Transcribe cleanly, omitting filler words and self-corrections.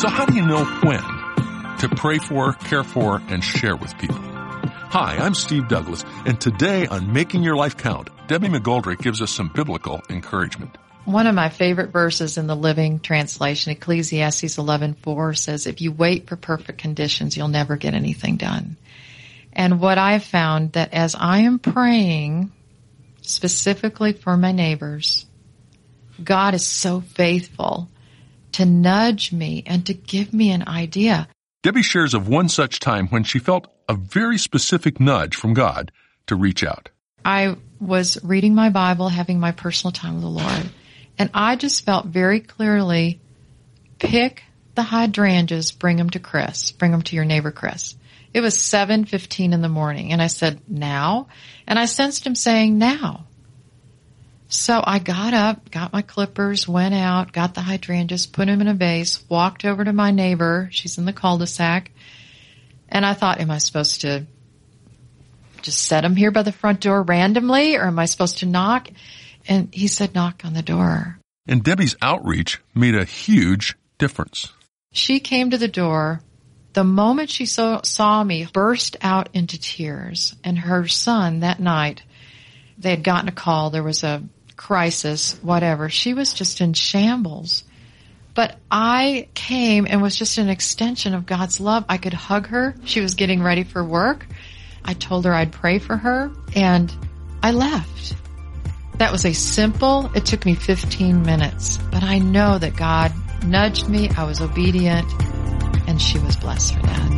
So how do you know when to pray for, care for, and share with people? Hi, I'm Steve Douglas, and today on Making Your Life Count, Debbie McGoldrick gives us some biblical encouragement. One of my favorite verses in the Living Translation, Ecclesiastes 11:4, says, if you wait for perfect conditions, you'll never get anything done. And what I've found that as I am praying specifically for my neighbors, God is so faithful to nudge me and to give me an idea. Debbie shares of one such time when she felt a very specific nudge from God to reach out. I was reading my Bible, having my personal time with the Lord, and I just felt very clearly, pick the hydrangeas, bring them to Chris, bring them to your neighbor Chris. It was 7:15 in the morning, and I said, now? And I sensed him saying, now. So I got up, got my clippers, went out, got the hydrangeas, put them in a vase, walked over to my neighbor. She's in the cul-de-sac. And I thought, am I supposed to just set them here by the front door randomly, or am I supposed to knock? And he said, knock on the door. And Debbie's outreach made a huge difference. She came to the door. The moment she saw me, burst out into tears. And her son that night, they had gotten a call. There was a crisis, whatever. She was just in shambles. But I came and was just an extension of God's love. I could hug her. She was getting ready for work. I told her I'd pray for her, and I left. That was it took me 15 minutes, but I know that God nudged me. I was obedient, and she was blessed for that.